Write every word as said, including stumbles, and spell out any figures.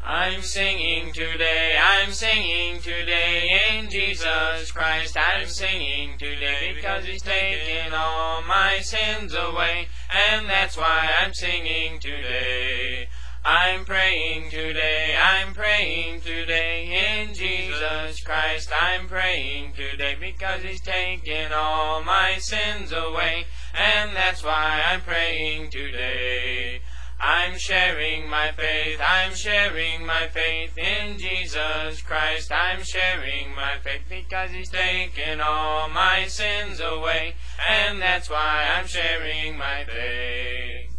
I'm singing today, I'm singing today in Jesus Christ. I'm singing today because He's taken all my sins away, and that's why I'm singing today. I'm praying today, I'm praying today in Jesus Christ. I'm praying today because He's taken all my sins away, and that's why I'm praying today. I'm sharing my faith, I'm sharing my faith in Jesus Christ. I'm sharing my faith because He's taken all my sins away, and that's why I'm sharing my faith.